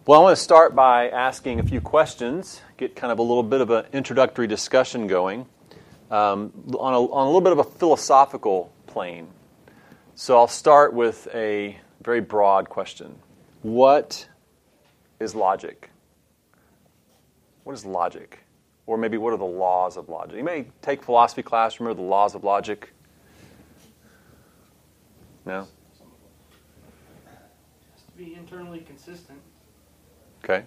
Well, I want to start by asking a few questions, get kind of a little bit of an introductory discussion going on a little bit of a philosophical plane. So I'll start with a very broad question. What is logic? What is logic? Or maybe what are the laws of logic? You may take philosophy class, remember the laws of logic? No? It has to be internally consistent. Okay.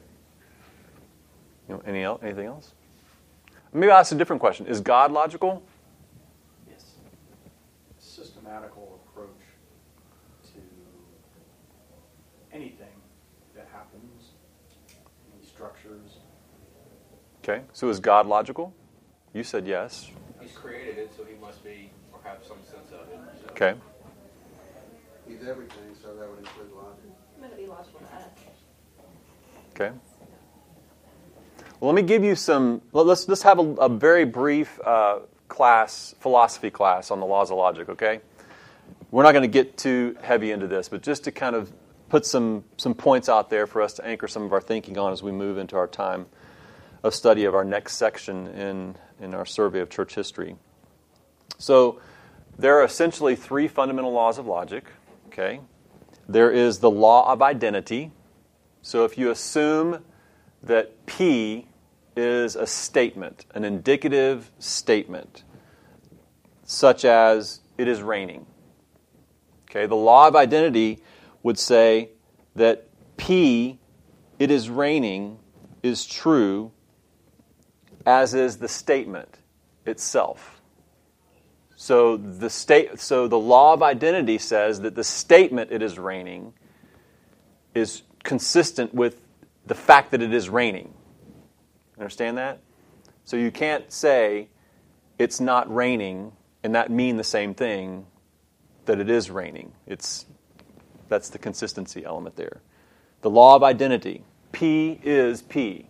Anything else? Maybe I'll ask a different question. Is God logical? Yes. Systematical approach to anything that happens, any structures. Okay. So is God logical? You said yes. He's created it, so he must be, or have some sense of it. So. Okay. He's everything, so that would include logic. I'm going to be logical to us. Okay. Well, let me give you some. Let's have a very brief philosophy class on the laws of logic. Okay. We're not going to get too heavy into this, but just to kind of put some points out there for us to anchor some of our thinking on as we move into our time of study of our next section in our survey of church history. So there are essentially three fundamental laws of logic. Okay. There is the law of identity. So if you assume that P is a statement, an indicative statement, such as it is raining. Okay, the law of identity would say that P, it is raining, is true, as is the statement itself. So the law of identity says that the statement it is raining is consistent with the fact that it is raining. Understand that? So you can't say it's not raining and that mean the same thing that it is raining. That's the consistency element there. The law of identity. P is P.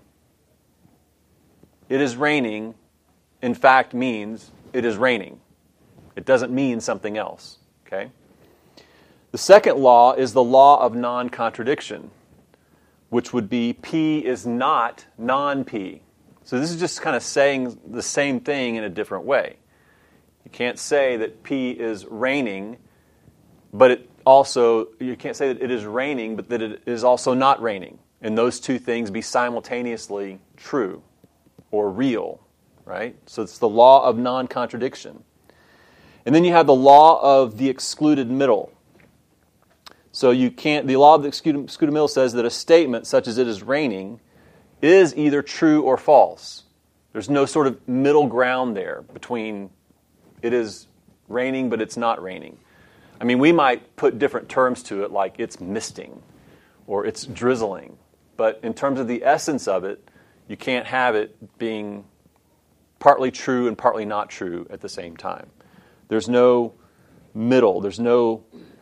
It is raining, in fact, means it is raining. It doesn't mean something else. Okay? The second law is the law of non-contradiction, which would be P is not non-P. So this is just kind of saying the same thing in a different way. You can't say that P is raining, but you can't say that it is raining, but that it is also not raining. And those two things be simultaneously true or real, right? So it's the law of non-contradiction. And then you have the law of the excluded middle. So the law of the excluded middle says that a statement such as it is raining is either true or false. There's no sort of middle ground there between it is raining but it's not raining. I mean, we might put different terms to it like it's misting or it's drizzling. But in terms of the essence of it, you can't have it being partly true and partly not true at the same time. There's no middle. There's no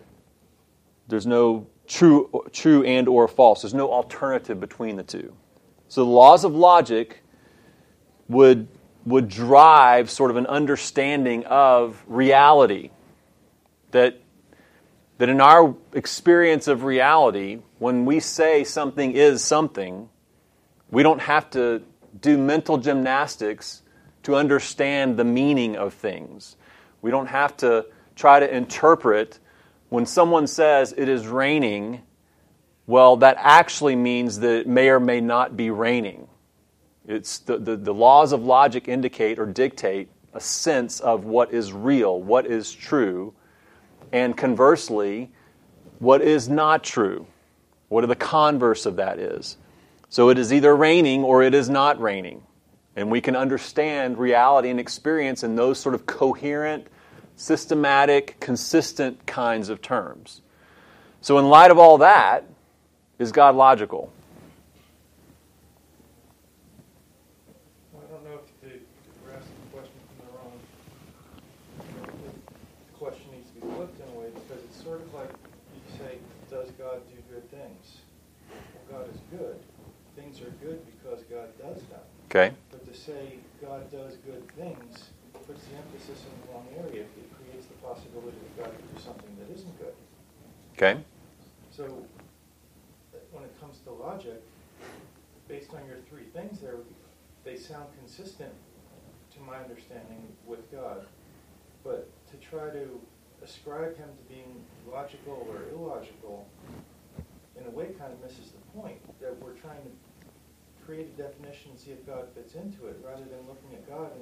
true and or false. There's no alternative between the two. So the laws of logic would drive sort of an understanding of reality. That in our experience of reality, when we say something is something, we don't have to do mental gymnastics to understand the meaning of things. We don't have to try to interpret when someone says it is raining, well, that actually means that it may or may not be raining. It's the laws of logic indicate or dictate a sense of what is real, what is true, and conversely, what is not true. What the converse of that is. So it is either raining or it is not raining. And we can understand reality and experience in those sort of coherent, systematic, consistent kinds of terms. So in light of all that, is God logical? I don't know if you're asking the question from the wrong. The question needs to be flipped in a way because it's sort of like you say, does God do good things? Well, God is good. Things are good because God does them. Okay. But to say God does good things puts the emphasis in the wrong area. It creates the possibility that God could do something that isn't good. Okay. So when it it comes to logic, based on your three things there, they sound consistent to my understanding with God. But to try to ascribe him to being logical or illogical, in a way kind of misses the point, that we're trying to create a definition and see if God fits into it, rather than looking at God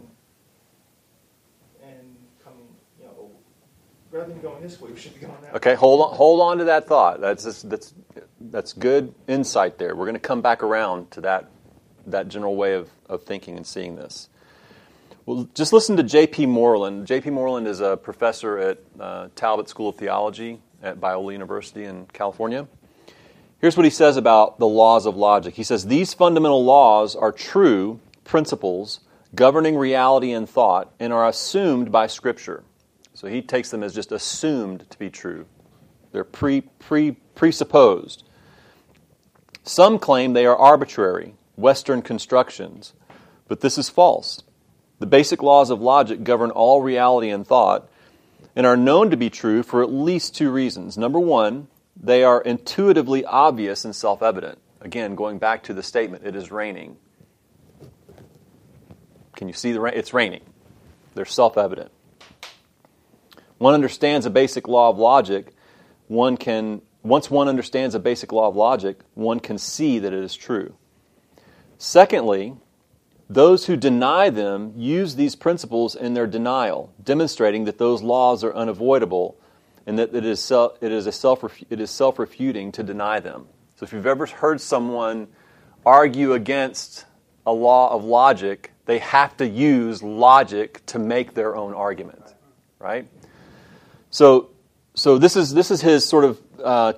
and coming, rather than going this way, we should be going that way. Okay, hold on to that thought. That's good insight there. We're going to come back around to that general way of thinking and seeing this. Well, just listen to J.P. Moreland. J.P. Moreland is a professor at Talbot School of Theology at Biola University in California. Here's what he says about the laws of logic. He says, these fundamental laws are true principles governing reality and thought and are assumed by Scripture. So he takes them as just assumed to be true. They're presupposed. Some claim they are arbitrary, Western constructions, but this is false. The basic laws of logic govern all reality and thought and are known to be true for at least two reasons. Number one, they are intuitively obvious and self-evident. Again, going back to the statement, it is raining. Can you see the rain? It's raining. They're self-evident. One understands a basic law of logic, once one understands a basic law of logic, one can see that it is true. Secondly, those who deny them use these principles in their denial, demonstrating that those laws are unavoidable and that it is self-refuting to deny them. So if you've ever heard someone argue against a law of logic, they have to use logic to make their own argument, right? So this is his sort of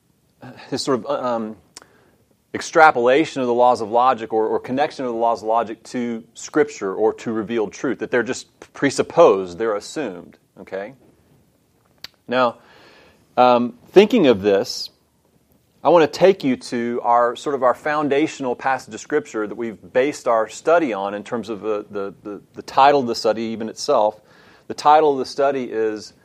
extrapolation of the laws of logic or connection of the laws of logic to Scripture or to revealed truth, that they're just presupposed, they're assumed, okay? Now, thinking of this, I want to take you to our foundational passage of Scripture that we've based our study on in terms of the title of the study even itself. The title of the study is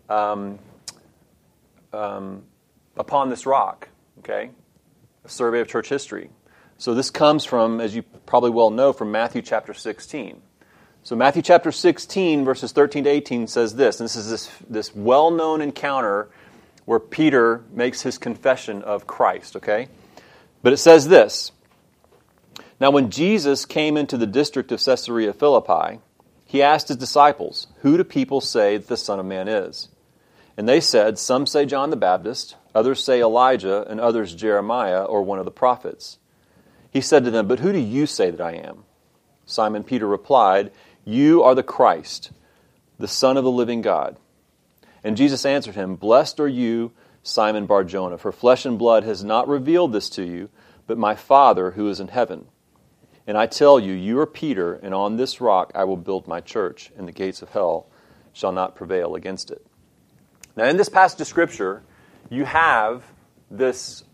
Upon This Rock, okay? A survey of church history. So this comes from, as you probably well know, from Matthew chapter 16. So Matthew chapter 16, verses 13 to 18 says this, and this is this well-known encounter where Peter makes his confession of Christ, okay? But it says this, now when Jesus came into the district of Caesarea Philippi, he asked his disciples, who do people say that the Son of Man is? And they said, some say John the Baptist, others say Elijah, and others Jeremiah or one of the prophets. He said to them, but who do you say that I am? Simon Peter replied, you are the Christ, the Son of the living God. And Jesus answered him, blessed are you, Simon Bar-Jonah, for flesh and blood has not revealed this to you, but my Father who is in heaven. And I tell you, you are Peter, and on this rock I will build my church, and the gates of hell shall not prevail against it. Now, in this passage of Scripture, you have this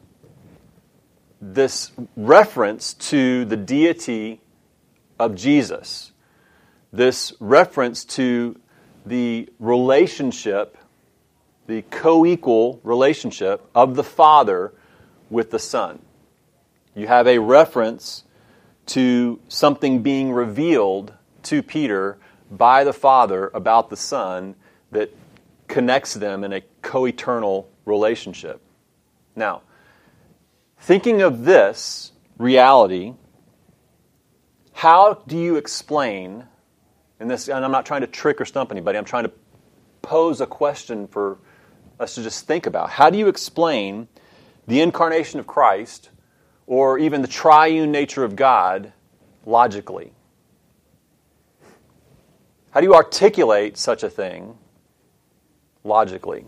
reference to the deity of Jesus, this reference to the relationship, the co-equal relationship of the Father with the Son. You have a reference to something being revealed to Peter by the Father about the Son that connects them in a co-eternal relationship. Now, thinking of this reality, how do you explain, and I'm not trying to trick or stump anybody, I'm trying to pose a question for us to just think about. How do you explain the incarnation of Christ or even the triune nature of God logically? How do you articulate such a thing logically?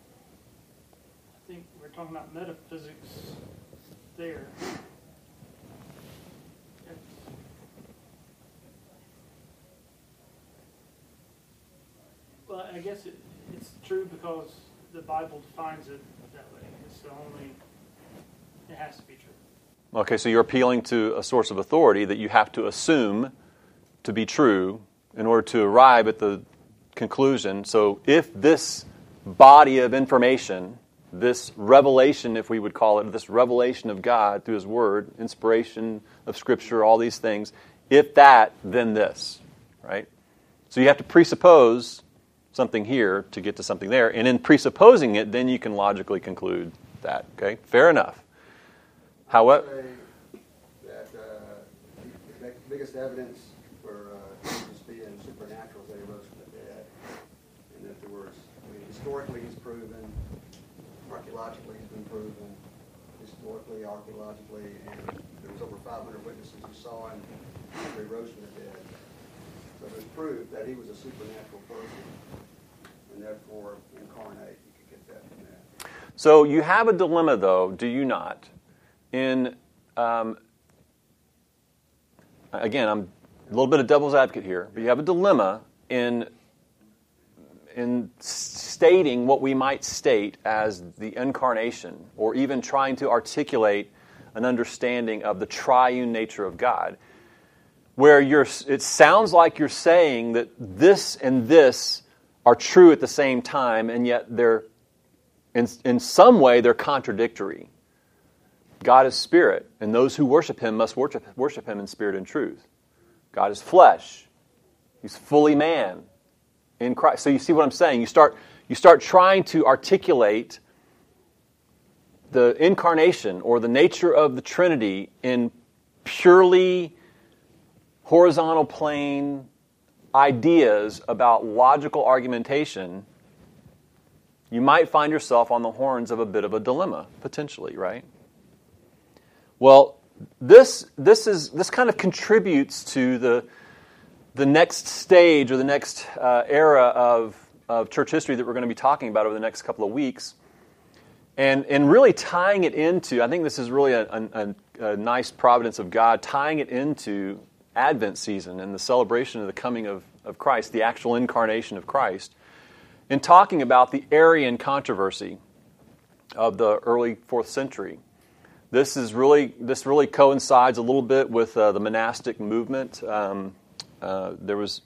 I think we're talking about metaphysics there. Well, I guess it's true because the Bible defines it that way. It has to be true. Okay, so you're appealing to a source of authority that you have to assume to be true in order to arrive at the conclusion. So if this body of information this revelation, if we would call it, this revelation of God through His Word, inspiration of Scripture, all these things. If that, then this, right? So you have to presuppose something here to get to something there. And in presupposing it, then you can logically conclude that, okay? Fair enough. However, that the biggest evidence for Jesus being supernatural is that He rose from the dead. And that there was, historically He's proven, archaeologically He's been proven, historically, archaeologically, and there was over 500 witnesses who saw Him after He rose from the dead. So there's proof that He was a supernatural person, and therefore incarnate. You could get that from that. So you have a dilemma, though, do you not? Again, I'm a little bit of devil's advocate here, but you have a dilemma in stating what we might state as the incarnation, or even trying to articulate an understanding of the triune nature of God, where it sounds like you're saying that this and this are true at the same time, and yet they're in some way they're contradictory. God is spirit, and those who worship Him must worship Him in spirit and truth. God is flesh; He's fully man in Christ. So you see what I'm saying? You start trying to articulate the incarnation or the nature of the Trinity in purely horizontal plane ideas about logical argumentation. You might find yourself on the horns of a bit of a dilemma, potentially, right? Well, this kind of contributes to the next stage or the next era of church history that we're going to be talking about over the next couple of weeks, and really tying it into. I think this is really a nice providence of God, tying it into Advent season and the celebration of the coming of Christ, the actual incarnation of Christ, and talking about the Arian controversy of the early 4th century. This really coincides a little bit with the monastic movement. There was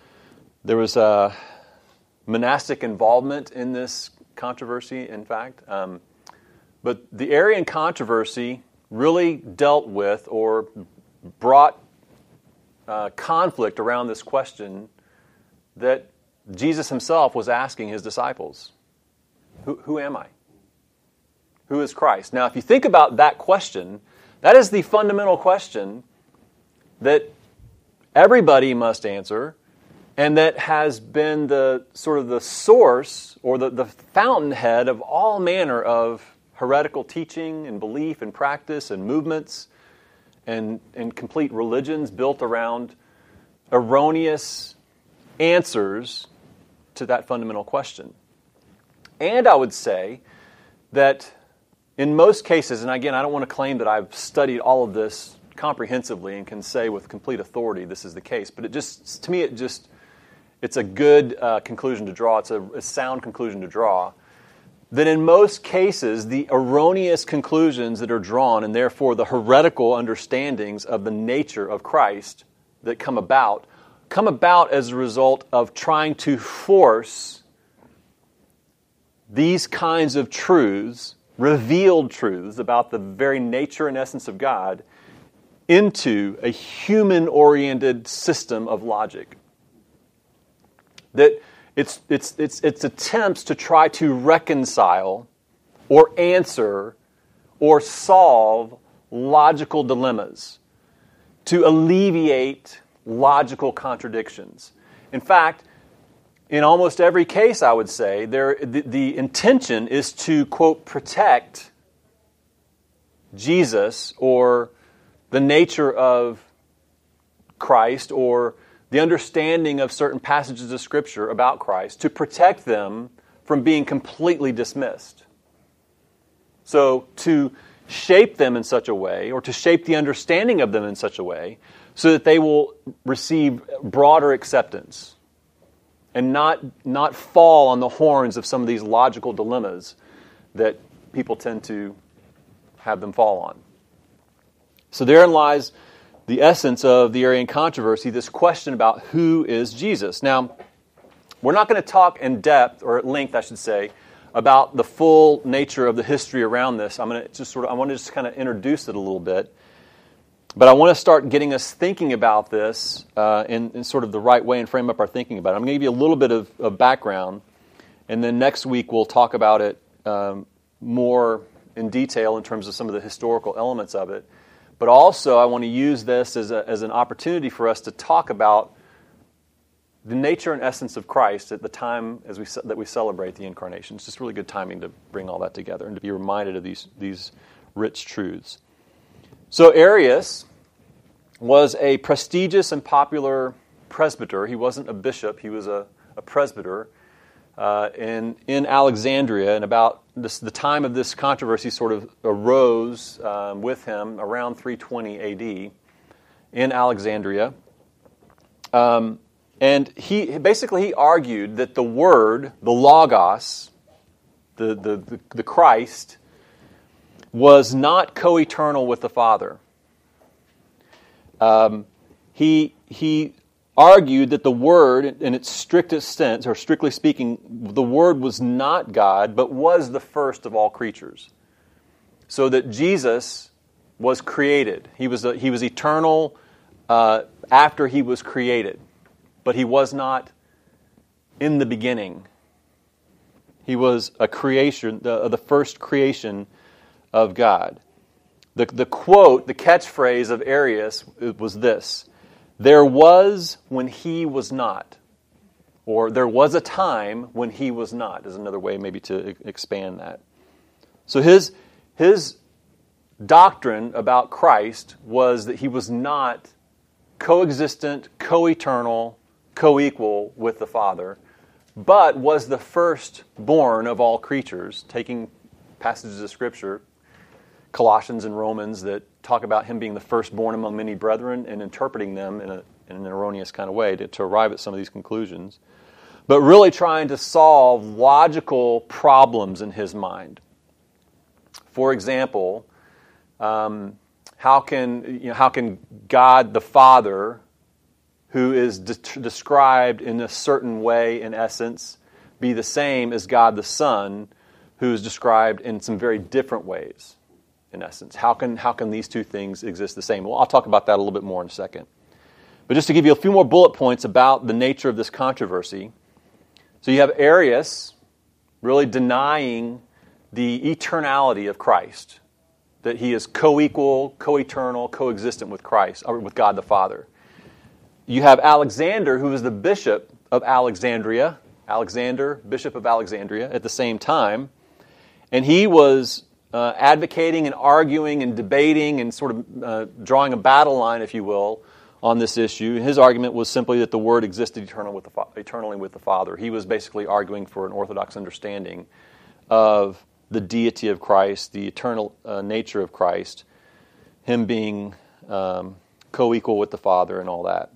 monastic involvement in this controversy, in fact. But the Arian controversy really dealt with or brought conflict around this question that Jesus Himself was asking His disciples. Who am I? Who is Christ? Now, if you think about that question, that is the fundamental question that everybody must answer, and that has been the sort of the source or the fountainhead of all manner of heretical teaching and belief and practice and movements and complete religions built around erroneous answers to that fundamental question. And I would say that in most cases, and again, I don't want to claim that I've studied all of this comprehensively and can say with complete authority this is the case, but to me, it's a good conclusion to draw. It's a sound conclusion to draw. That in most cases, the erroneous conclusions that are drawn, and therefore the heretical understandings of the nature of Christ that come about as a result of trying to force these kinds of truths, revealed truths about the very nature and essence of God, into a human-oriented system of logic. That it's attempts to try to reconcile or answer or solve logical dilemmas, to alleviate logical contradictions. In fact, in almost every case, I would say, the intention is to, quote, protect Jesus or the nature of Christ or the understanding of certain passages of Scripture about Christ, to protect them from being completely dismissed. So to shape them in such a way, or to shape the understanding of them in such a way, so that they will receive broader acceptance and not fall on the horns of some of these logical dilemmas that people tend to have them fall on. So therein lies the essence of the Arian controversy, this question about who is Jesus. Now, we're not going to talk in depth, or at length, I should say, about the full nature of the history around this, I want to just kind of introduce it a little bit. But I want to start getting us thinking about this in sort of the right way and frame up our thinking about it. I'm going to give you a little bit of background, and then next week we'll talk about it more in detail in terms of some of the historical elements of it. But also I want to use this as an opportunity for us to talk about the nature and essence of Christ at the time that we celebrate the Incarnation. It's just really good timing to bring all that together and to be reminded of these rich truths. So Arius was a prestigious and popular presbyter. He wasn't a bishop, he was a presbyter in Alexandria. And about the time of this controversy sort of arose with him around 320 A.D. in Alexandria. And he argued that the Word, the Logos, the Christ, was not co-eternal with the Father. He argued that the Word, in its strictest sense, or strictly speaking, the Word was not God, but was the first of all creatures. So that Jesus was created. He was eternal after he was created. But he was not in the beginning. He was a creation, the first creation of God. The quote, the catchphrase of Arius was this: "There was when he was not," or "there was a time when he was not," is another way maybe to expand that. So his doctrine about Christ was that he was not coexistent, co-eternal, co-equal with the Father, but was the firstborn of all creatures, taking passages of Scripture, Colossians and Romans, that talk about him being the firstborn among many brethren and interpreting them in an erroneous kind of way to arrive at some of these conclusions, but really trying to solve logical problems in his mind. For example, how can God the Father, who is described in a certain way in essence, be the same as God the Son, who is described in some very different ways in essence? How can these two things exist the same? Well, I'll talk about that a little bit more in a second. But just to give you a few more bullet points about the nature of this controversy. So you have Arius really denying the eternality of Christ, that he is co-equal, co-eternal, co-existent with Christ, or with God the Father. You have Alexander, who was the bishop of Alexandria, Alexander, bishop of Alexandria, at the same time, and he was advocating and arguing and debating and sort of drawing a battle line, if you will, on this issue. His argument was simply that the Word existed eternally with the Father. He was basically arguing for an orthodox understanding of the deity of Christ, the eternal nature of Christ, him being co-equal with the Father and all that.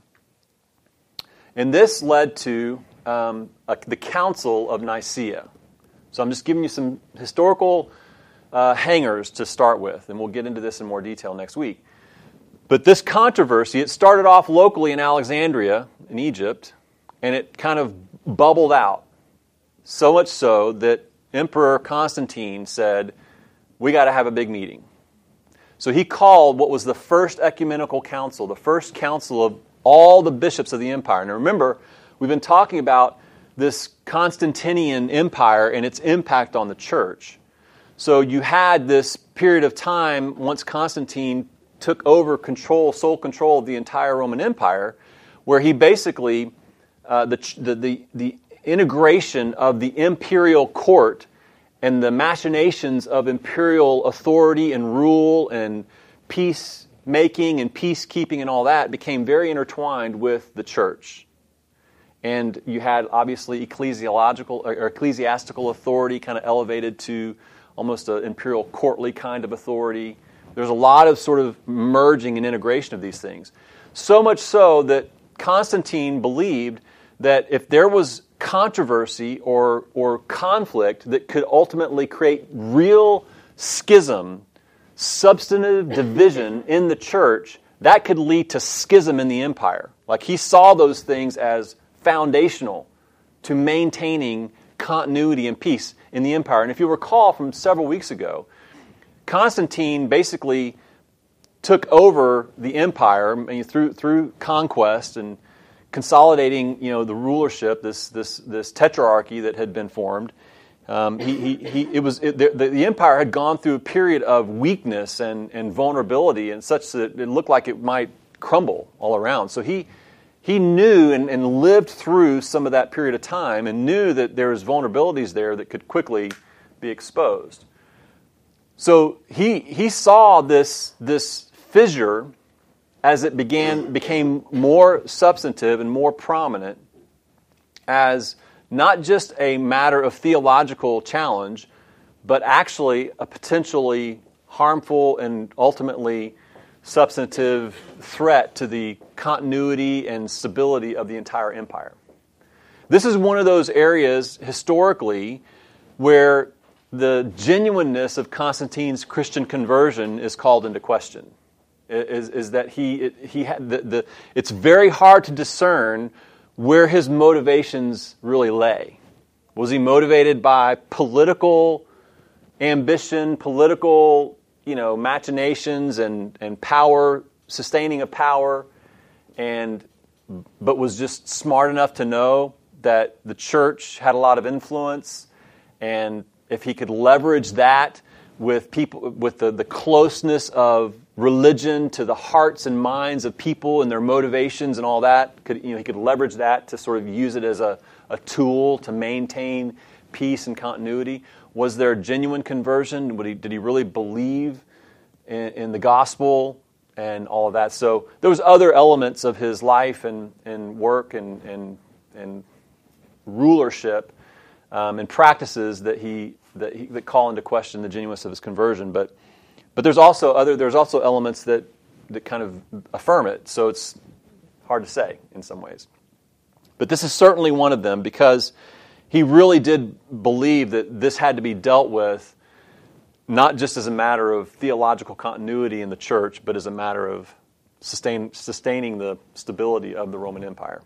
And this led to the Council of Nicaea. So I'm just giving you some historical hangers to start with, and we'll get into this in more detail next week. But this controversy, it started off locally in Alexandria, in Egypt, and it kind of bubbled out. So much so that Emperor Constantine said, we got to have a big meeting. So he called what was the first ecumenical council, the first council of all the bishops of the empire. Now remember, we've been talking about this Constantinian empire and its impact on the church. So you had this period of time once Constantine took over sole control of the entire Roman Empire, where he basically, the integration of the imperial court and the machinations of imperial authority and rule and peacemaking and peacekeeping and all that became very intertwined with the church. And you had obviously ecclesiastical authority kind of elevated to almost an imperial courtly kind of authority. There's a lot of sort of merging and integration of these things. So much so that Constantine believed that if there was controversy or conflict that could ultimately create real schism, substantive division in the church, that could lead to schism in the empire. Like he saw those things as foundational to maintaining continuity and peace in the empire. And if you recall from several weeks ago, Constantine basically took over the empire through conquest and consolidating, the rulership, this tetrarchy that had been formed. The empire had gone through a period of weakness and vulnerability, and such that it looked like it might crumble all around. So he knew and lived through some of that period of time, and knew that there was vulnerabilities there that could quickly be exposed. So he saw this fissure as it became more substantive and more prominent, as not just a matter of theological challenge, but actually a potentially harmful and ultimately substantive threat to the continuity and stability of the entire empire. This is one of those areas historically where the genuineness of Constantine's Christian conversion is called into question. Is that he had it's very hard to discern where his motivations really lay. Was he motivated by political ambition, political, machinations and power, sustaining of power, but was just smart enough to know that the church had a lot of influence, and if he could leverage that with people, with the closeness of religion to the hearts and minds of people and their motivations and all that, he could leverage that to sort of use it as a tool to maintain peace and continuity. Was there a genuine conversion? Did he really believe in the gospel and all of that? So there was other elements of his life and work and rulership and practices that call into question the genuineness of his conversion. But there's also elements that kind of affirm it. So it's hard to say in some ways. But this is certainly one of them, because he really did believe that this had to be dealt with not just as a matter of theological continuity in the church, but as a matter of sustaining the stability of the Roman Empire.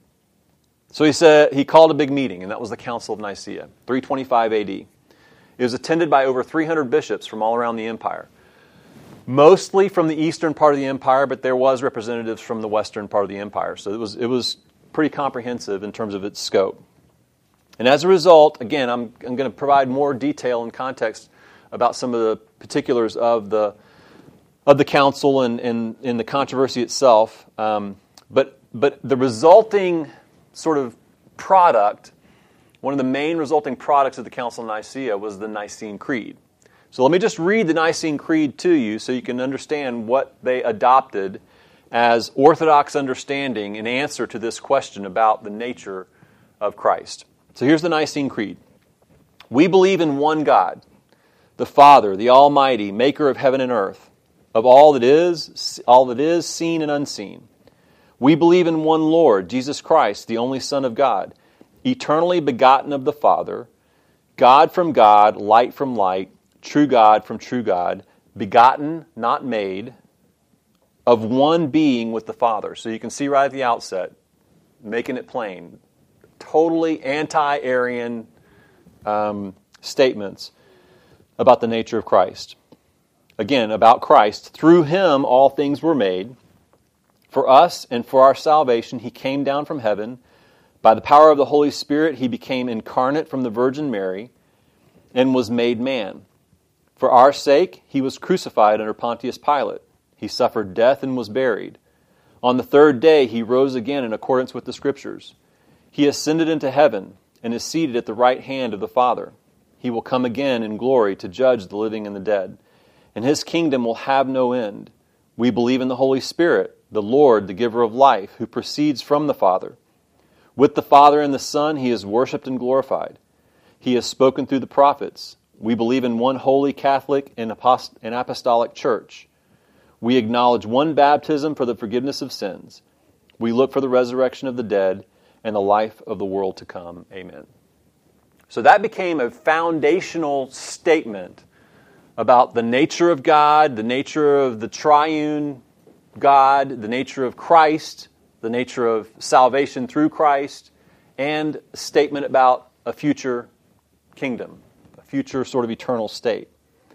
So he called a big meeting, and that was the Council of Nicaea, 325 AD. It was attended by over 300 bishops from all around the empire, mostly from the eastern part of the empire, but there was representatives from the western part of the empire. So it was pretty comprehensive in terms of its scope. And as a result, again, I'm going to provide more detail and context about some of the particulars of the council and the controversy itself. But the resulting sort of product, one of the main resulting products of the Council of Nicaea was the Nicene Creed. So let me just read the Nicene Creed to you so you can understand what they adopted as orthodox understanding in answer to this question about the nature of Christ. So here's the Nicene Creed. We believe in one God, the Father, the Almighty, maker of heaven and earth, of all that is seen and unseen. We believe in one Lord, Jesus Christ, the only Son of God, eternally begotten of the Father, God from God, light from light, true God from true God, begotten, not made, of one being with the Father. So you can see right at the outset, making it plain, totally anti-Arian statements about the nature of Christ. Again, about Christ. Through Him all things were made. For us and for our salvation, He came down from heaven. By the power of the Holy Spirit, He became incarnate from the Virgin Mary and was made man. For our sake, He was crucified under Pontius Pilate. He suffered death and was buried. On the third day, He rose again in accordance with the Scriptures. He ascended into heaven and is seated at the right hand of the Father. He will come again in glory to judge the living and the dead. And His kingdom will have no end. We believe in the Holy Spirit, the Lord, the giver of life, who proceeds from the Father. With the Father and the Son, He is worshipped and glorified. He has spoken through the prophets. We believe in one holy Catholic and apostolic church. We acknowledge one baptism for the forgiveness of sins. We look for the resurrection of the dead and the life of the world to come. Amen. So that became a foundational statement about the nature of God, the nature of the triune God, the nature of Christ, the nature of salvation through Christ, and a statement about a future kingdom, a future sort of eternal state.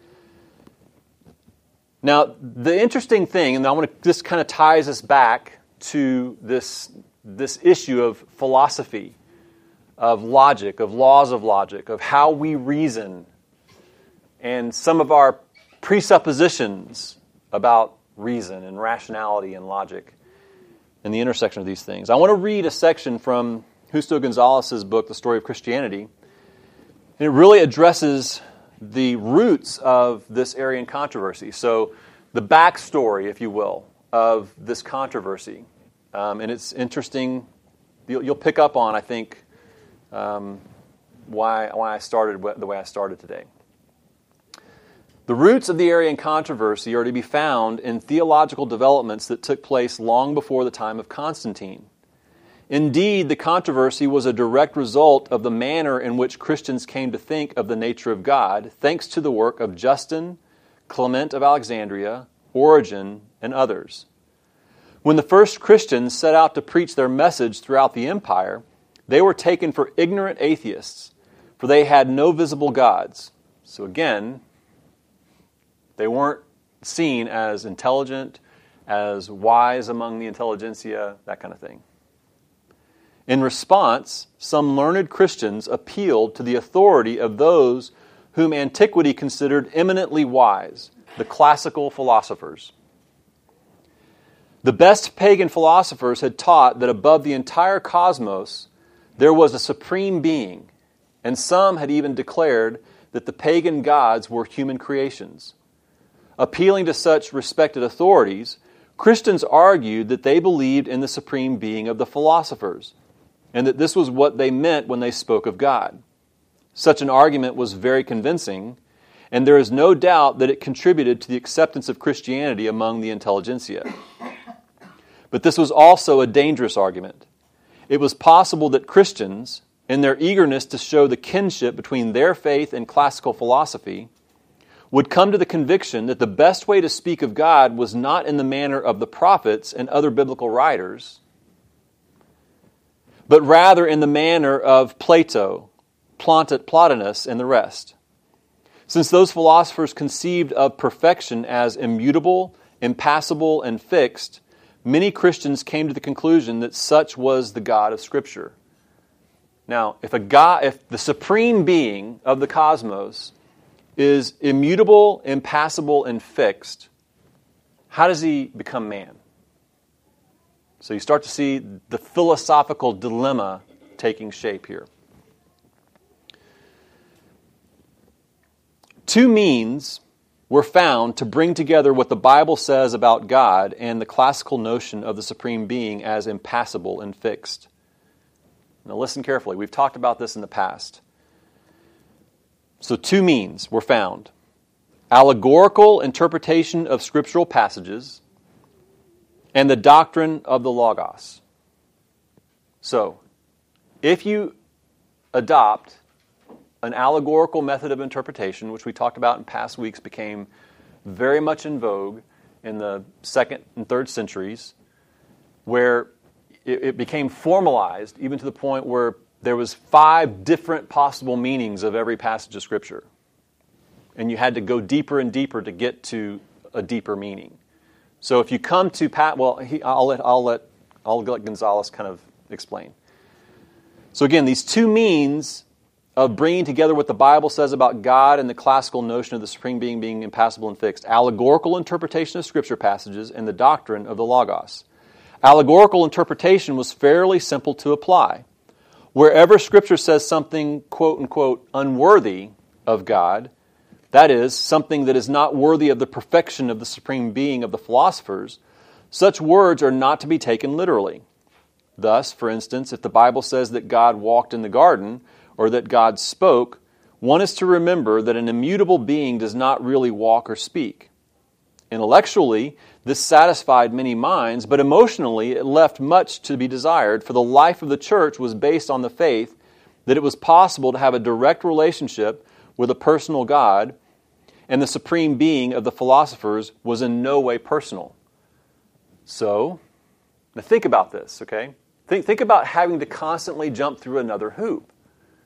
Now, the interesting thing, and this kind of ties us back to this issue of philosophy, of logic, of laws of logic, of how we reason, and some of our presuppositions about reason and rationality and logic and the intersection of these things. I want to read a section from Justo Gonzalez's book, The Story of Christianity, and it really addresses the roots of this Arian controversy. So the backstory, if you will, of this controversy. And it's interesting. You'll pick up on, I think, why I started the way I started today. The roots of the Arian controversy are to be found in theological developments that took place long before the time of Constantine. Indeed, the controversy was a direct result of the manner in which Christians came to think of the nature of God, thanks to the work of Justin, Clement of Alexandria, Origen, and others. When the first Christians set out to preach their message throughout the empire, they were taken for ignorant atheists, for they had no visible gods. So again, they weren't seen as intelligent, as wise among the intelligentsia, that kind of thing. In response, some learned Christians appealed to the authority of those whom antiquity considered eminently wise, the classical philosophers. The best pagan philosophers had taught that above the entire cosmos there was a supreme being, and some had even declared that the pagan gods were human creations. Appealing to such respected authorities, Christians argued that they believed in the supreme being of the philosophers, and that this was what they meant when they spoke of God. Such an argument was very convincing, and there is no doubt that it contributed to the acceptance of Christianity among the intelligentsia. But this was also a dangerous argument. It was possible that Christians, in their eagerness to show the kinship between their faith and classical philosophy, would come to the conviction that the best way to speak of God was not in the manner of the prophets and other biblical writers, but rather in the manner of Plato, Plotinus, and the rest. Since those philosophers conceived of perfection as immutable, impassible, and fixed, many Christians came to the conclusion that such was the God of Scripture. Now, if the supreme being of the cosmos is immutable, impassible, and fixed, how does he become man? So you start to see the philosophical dilemma taking shape here. Two means were found to bring together what the Bible says about God and the classical notion of the supreme being as impassible and fixed. Now listen carefully. We've talked about this in the past. So two means were found. Allegorical interpretation of scriptural passages and the doctrine of the Logos. So, if you adopt an allegorical method of interpretation, which we talked about in past weeks, became very much in vogue in the 2nd and 3rd centuries, where it became formalized even to the point where there was 5 different possible meanings of every passage of Scripture. And you had to go deeper and deeper to get to a deeper meaning. So if you come to I'll let Gonzalez kind of explain. So again, these two means of bringing together what the Bible says about God and the classical notion of the supreme being impassible and fixed. Allegorical interpretation of Scripture passages and the doctrine of the Logos. Allegorical interpretation was fairly simple to apply. Wherever Scripture says something, quote-unquote, unworthy of God, that is, something that is not worthy of the perfection of the supreme being of the philosophers, such words are not to be taken literally. Thus, for instance, if the Bible says that God walked in the garden, or that God spoke, one is to remember that an immutable being does not really walk or speak. Intellectually, this satisfied many minds, but emotionally it left much to be desired, for the life of the church was based on the faith that it was possible to have a direct relationship with a personal God, and the supreme being of the philosophers was in no way personal. So, now think about this, okay? Think about having to constantly jump through another hoop.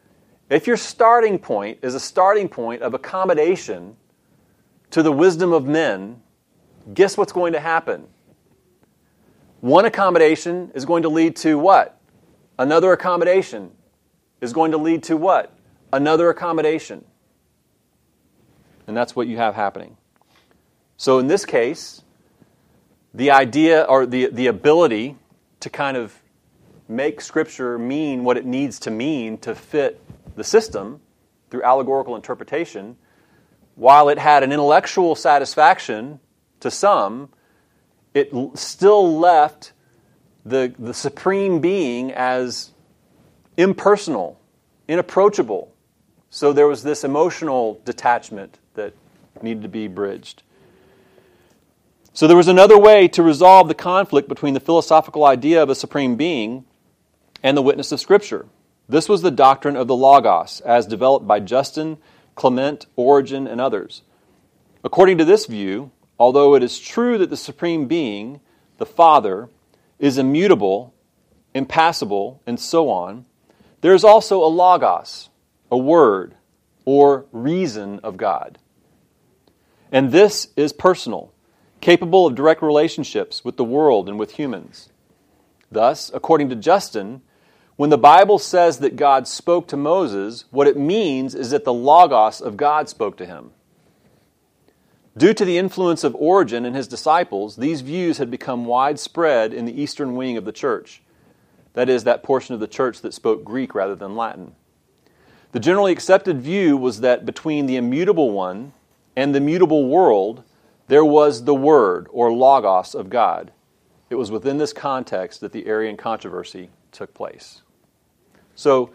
if your starting point is a starting point of accommodation to the wisdom of men, guess what's going to happen? One accommodation is going to lead to what? Another accommodation is going to lead to what? Another accommodation. And that's what you have happening. So in this case, the idea or the ability to kind of make Scripture mean what it needs to mean to fit the system through allegorical interpretation, while it had an intellectual satisfaction to some, it still left the supreme being as impersonal, inapproachable. So there was this emotional detachment that needed to be bridged. So there was another way to resolve the conflict between the philosophical idea of a supreme being and the witness of Scripture. This was the doctrine of the Logos, as developed by Justin, Clement, Origen, and others. According to this view, although it is true that the supreme being, the Father, is immutable, impassible, and so on, there is also a Logos, a word, or reason of God. And this is personal, capable of direct relationships with the world and with humans. Thus, according to Justin, when the Bible says that God spoke to Moses, what it means is that the Logos of God spoke to him. Due to the influence of Origen and his disciples, these views had become widespread in the eastern wing of the church. That is, that portion of the church that spoke Greek rather than Latin. The generally accepted view was that between the immutable one and the mutable world, there was the Word, or Logos, of God. It was within this context that the Arian controversy took place. So,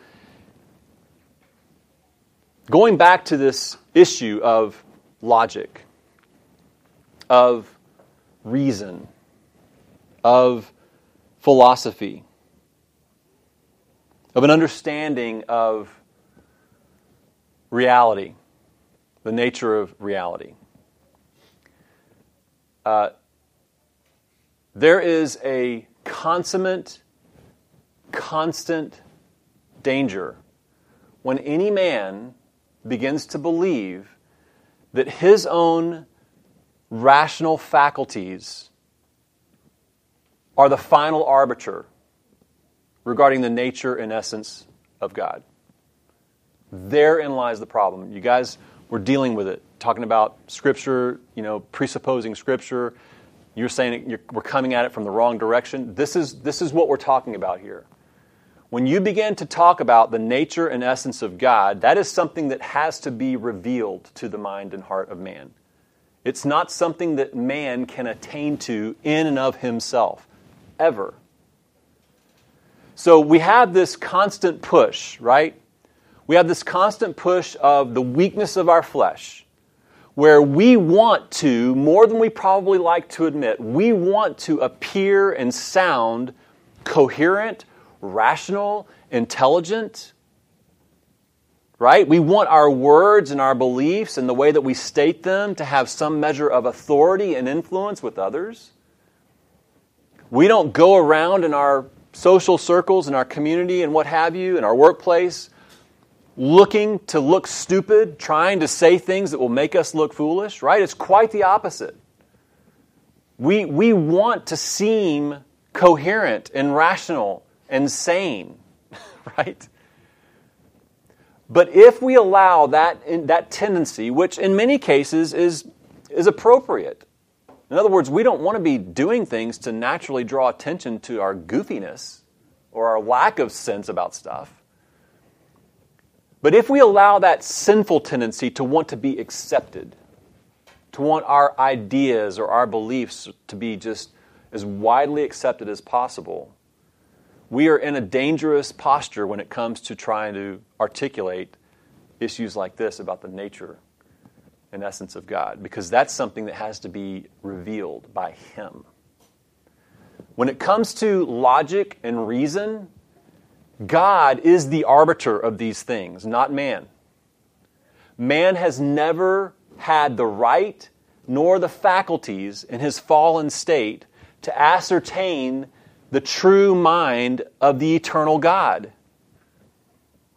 going back to this issue of logic, of reason, of philosophy, of an understanding of reality, the nature of reality. There is a consummate, constant danger when any man begins to believe that his own rational faculties are the final arbiter regarding the nature and essence of God. Therein lies the problem. You guys were dealing with it, talking about Scripture, presupposing Scripture. You're saying we're coming at it from the wrong direction. This is what we're talking about here. When you begin to talk about the nature and essence of God, that is something that has to be revealed to the mind and heart of man. It's not something that man can attain to in and of himself, ever. So we have this constant push, right? We have this constant push of the weakness of our flesh, where we want to, more than we probably like to admit, we want to appear and sound coherent, rational, intelligent, right? We want our words and our beliefs and the way that we state them to have some measure of authority and influence with others. We don't go around in our social circles, in our community and what have you, in our workplace, looking to look stupid, trying to say things that will make us look foolish, right? It's quite the opposite. We want to seem coherent and rational and sane, right? But if we allow that tendency, which in many cases is appropriate, in other words, we don't want to be doing things to naturally draw attention to our goofiness or our lack of sense about stuff. But if we allow that sinful tendency to want to be accepted, to want our ideas or our beliefs to be just as widely accepted as possible, we are in a dangerous posture when it comes to trying to articulate issues like this about the nature and essence of God, because that's something that has to be revealed by Him. When it comes to logic and reason, God is the arbiter of these things, not man. Man has never had the right nor the faculties in his fallen state to ascertain the true mind of the eternal God.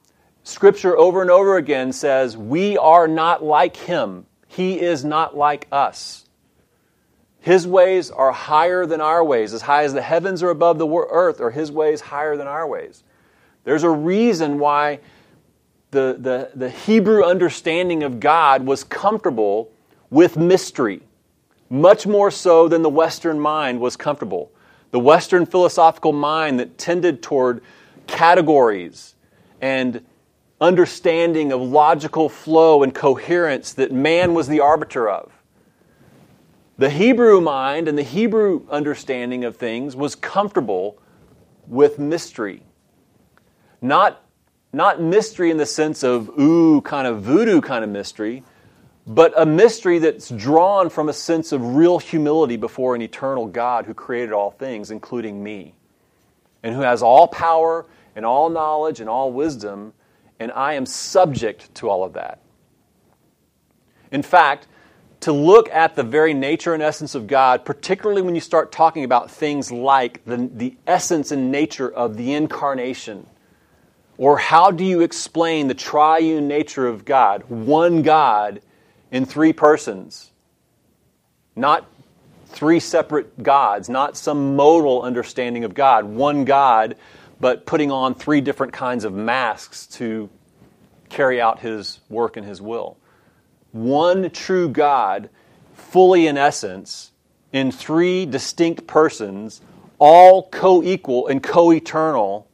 Scripture over and over again says, we are not like Him. He is not like us. His ways are higher than our ways. As high as the heavens are above the earth, are His ways higher than our ways. There's a reason why the Hebrew understanding of God was comfortable with mystery, much more so than the Western mind was comfortable. The Western philosophical mind that tended toward categories and understanding of logical flow and coherence that man was the arbiter of. The Hebrew mind and the Hebrew understanding of things was comfortable with mystery. Not mystery in the sense of, kind of voodoo kind of mystery, but a mystery that's drawn from a sense of real humility before an eternal God who created all things, including me, and who has all power and all knowledge and all wisdom, and I am subject to all of that. In fact, to look at the very nature and essence of God, particularly when you start talking about things like the essence and nature of the incarnation, or how do you explain the triune nature of God, one God in three persons, not three separate gods, not some modal understanding of God, one God, but putting on three different kinds of masks to carry out His work and His will. One true God, fully in essence, in three distinct persons, all co-equal and co-eternal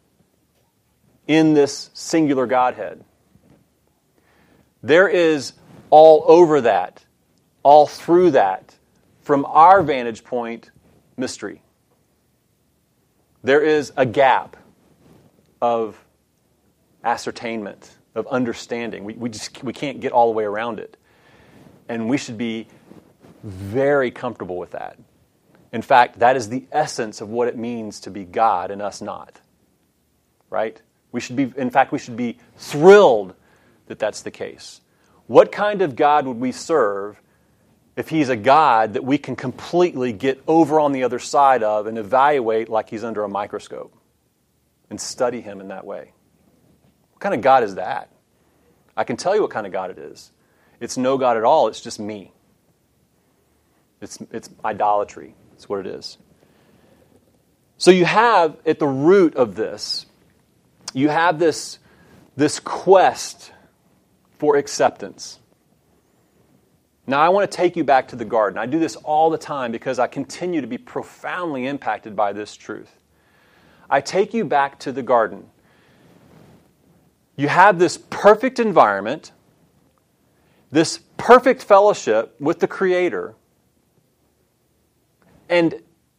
in this singular Godhead. There is all over that, all through that, from our vantage point, mystery. There is a gap of ascertainment, of understanding. We can't get all the way around it. And we should be very comfortable with that. In fact, that is the essence of what it means to be God and us not. Right? We should be thrilled that that's the case. What kind of God would we serve if He's a God that we can completely get over on the other side of and evaluate like He's under a microscope and study Him in that way? What kind of God is that? I can tell you what kind of God it is. It's no God at all. It's just me. It's idolatry. That's what it is. So you have, at the root of this, you have this quest for acceptance. Now, I want to take you back to the garden. I do this all the time because I continue to be profoundly impacted by this truth. I take you back to the garden. You have this perfect environment, this perfect fellowship with the Creator, and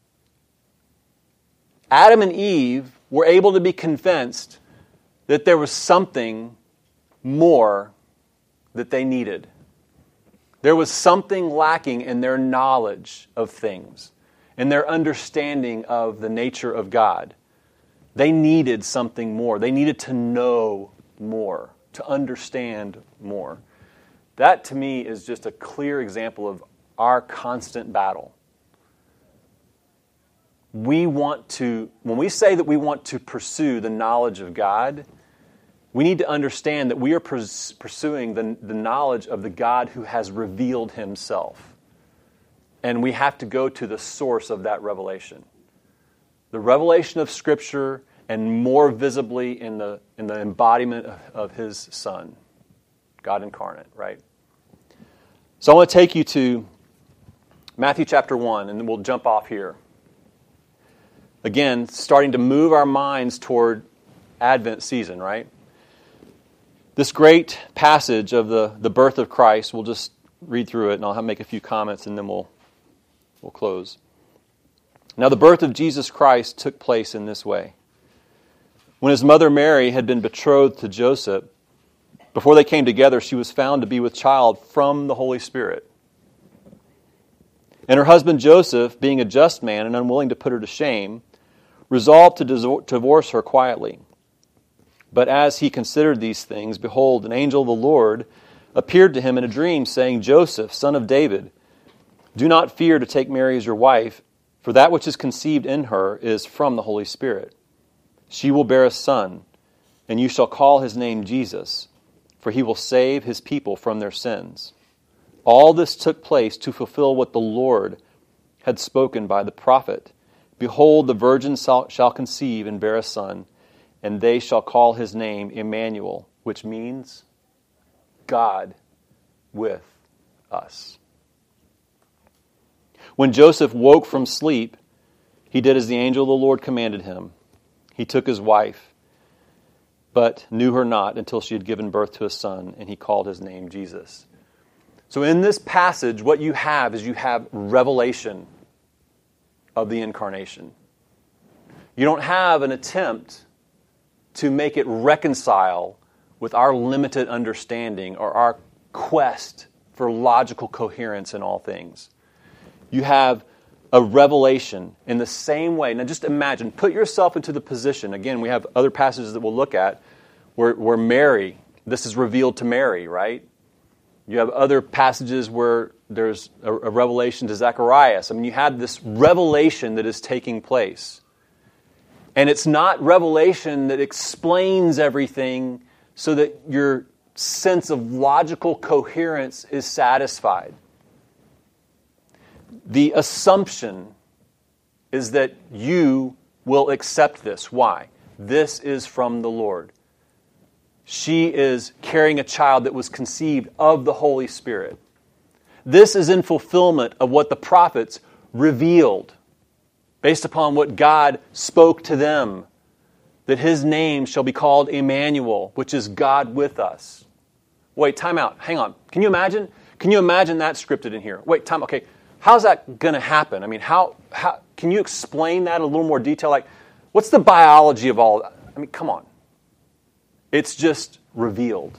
Adam and Eve were able to be convinced that there was something more that they needed. There was something lacking in their knowledge of things, in their understanding of the nature of God. They needed something more. They needed to know more, to understand more. That, to me, is just a clear example of our constant battle. When we say that we want to pursue the knowledge of God, we need to understand that we are pursuing the knowledge of the God who has revealed Himself. And we have to go to the source of that revelation. The revelation of Scripture, and more visibly in the embodiment of His Son, God incarnate, right? So I want to take you to Matthew chapter 1, and then we'll jump off here. Again, starting to move our minds toward Advent season, right? This great passage of the birth of Christ, we'll just read through it, and I'll make a few comments, and then we'll close. Now, the birth of Jesus Christ took place in this way. When His mother Mary had been betrothed to Joseph, before they came together, she was found to be with child from the Holy Spirit. And her husband Joseph, being a just man and unwilling to put her to shame, resolved to divorce her quietly. But as he considered these things, behold, an angel of the Lord appeared to him in a dream, saying, Joseph, son of David, do not fear to take Mary as your wife, for that which is conceived in her is from the Holy Spirit. She will bear a son, and you shall call his name Jesus, for he will save his people from their sins. All this took place to fulfill what the Lord had spoken by the prophet. Behold, the virgin shall conceive and bear a son, and they shall call his name Emmanuel, which means God with us. When Joseph woke from sleep, he did as the angel of the Lord commanded him. He took his wife, but knew her not until she had given birth to a son, and he called his name Jesus. So in this passage, what you have is you have revelation of the incarnation. You don't have an attempt to make it reconcile with our limited understanding or our quest for logical coherence in all things. You have a revelation in the same way. Now just imagine, put yourself into the position. Again, we have other passages that we'll look at where Mary, this is revealed to Mary, right? You have other passages where there's a revelation to Zacharias. I mean, you have this revelation that is taking place. And it's not revelation that explains everything so that your sense of logical coherence is satisfied. The assumption is that you will accept this. Why? This is from the Lord. She is carrying a child that was conceived of the Holy Spirit. This is in fulfillment of what the prophets revealed, based upon what God spoke to them, that his name shall be called Emmanuel, which is God with us. Wait, time out. Hang on. Can you imagine? Can you imagine that scripted in here? Wait, time. Okay, how's that going to happen? I mean, how can you explain that in a little more detail? Like, what's the biology of all that? I mean, come on. It's just revealed.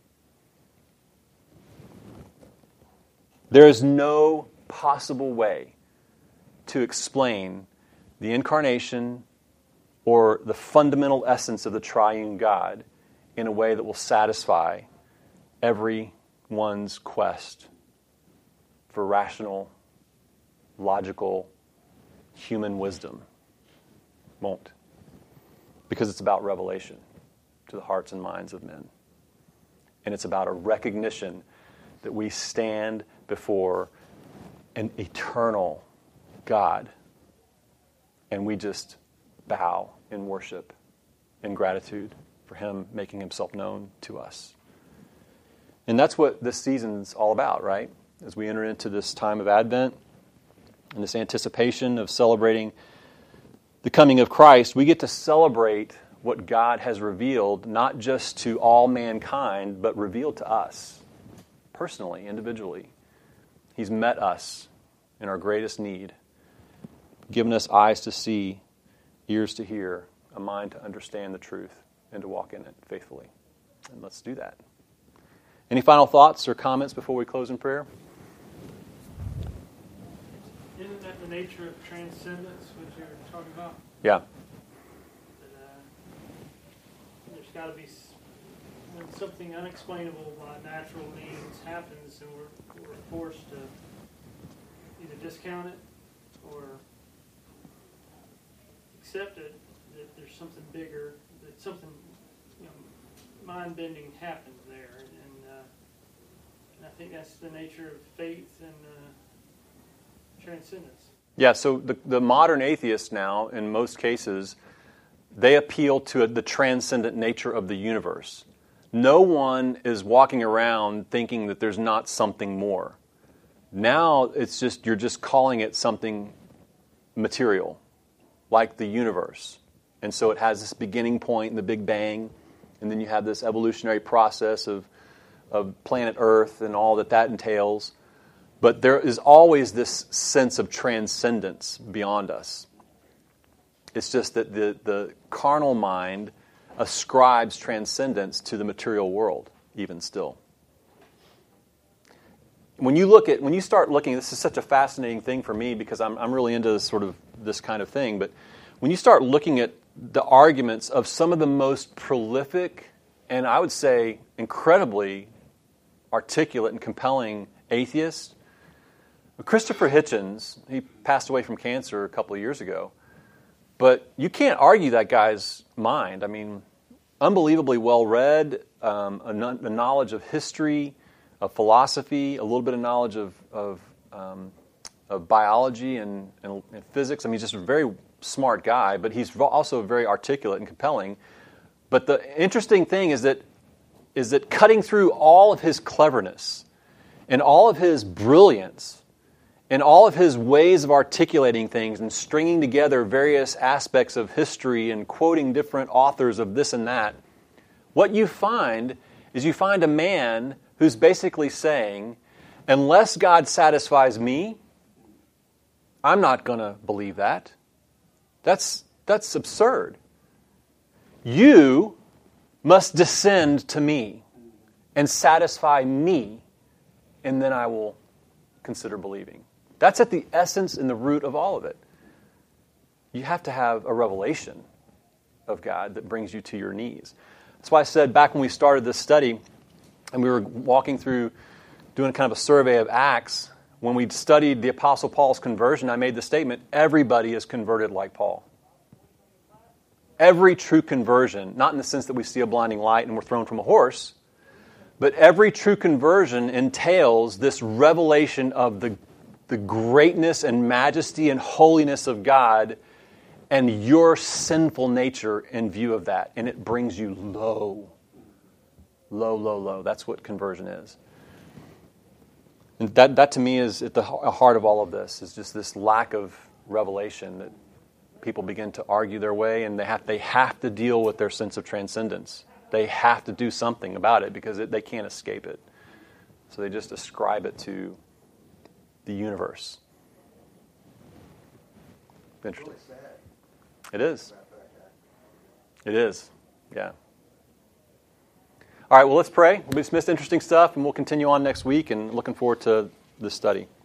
There is no possible way to explain the incarnation or the fundamental essence of the triune God in a way that will satisfy everyone's quest for rational, logical, human wisdom. Won't. Because it's about revelation to the hearts and minds of men. And it's about a recognition that we stand before an eternal God. And we just bow in worship and gratitude for him making himself known to us. And that's what this season's all about, right? As we enter into this time of Advent and this anticipation of celebrating the coming of Christ, we get to celebrate what God has revealed, not just to all mankind, but revealed to us, personally, individually. He's met us in our greatest need, given us eyes to see, ears to hear, a mind to understand the truth, and to walk in it faithfully. And let's do that. Any final thoughts or comments before we close in prayer? Isn't that the nature of transcendence, which you're talking about? Yeah. There's got to be, when something unexplainable by natural means happens, and we're forced to either discount it or accept it, that there's something bigger, that something mind-bending happens there, and I think that's the nature of faith and transcendence. Yeah, so the modern atheists now, in most cases, they appeal to the transcendent nature of the universe. No one is walking around thinking that there's not something more. Now it's just you're just calling it something material, like the universe. And so it has this beginning point in the Big Bang, and then you have this evolutionary process of planet Earth and all that entails. But there is always this sense of transcendence beyond us. It's just that the carnal mind ascribes transcendence to the material world, even still. When you start looking, this is such a fascinating thing for me because I'm really into this kind of thing. But when you start looking at the arguments of some of the most prolific and I would say incredibly articulate and compelling atheists, Christopher Hitchens, he passed away from cancer a couple of years ago. But you can't argue that guy's mind. I mean, unbelievably well-read, a knowledge of history, of philosophy, a little bit of knowledge of biology and physics. I mean, he's just a very smart guy, but he's also very articulate and compelling. But the interesting thing is that cutting through all of his cleverness and all of his brilliance and all of his ways of articulating things and stringing together various aspects of history and quoting different authors of this and that, what you find is you find a man who's basically saying, unless God satisfies me, I'm not going to believe that. That's absurd. You must descend to me and satisfy me, and then I will consider believing. That's at the essence and the root of all of it. You have to have a revelation of God that brings you to your knees. That's why I said back when we started this study, and we were walking through, doing kind of a survey of Acts, when we studied the Apostle Paul's conversion, I made the statement, everybody is converted like Paul. Every true conversion, not in the sense that we see a blinding light and we're thrown from a horse, but every true conversion entails this revelation of the greatness and majesty and holiness of God and your sinful nature in view of that. And it brings you low. Low, low, low. That's what conversion is. And that to me is at the heart of all of this, is just this lack of revelation that people begin to argue their way, and they have to deal with their sense of transcendence. They have to do something about it because they can't escape it. So they just ascribe it to the universe. Interesting. It's really sad. It is. It is. Yeah. All right, well, let's pray. We've missed interesting stuff, and we'll continue on next week, and looking forward to this study.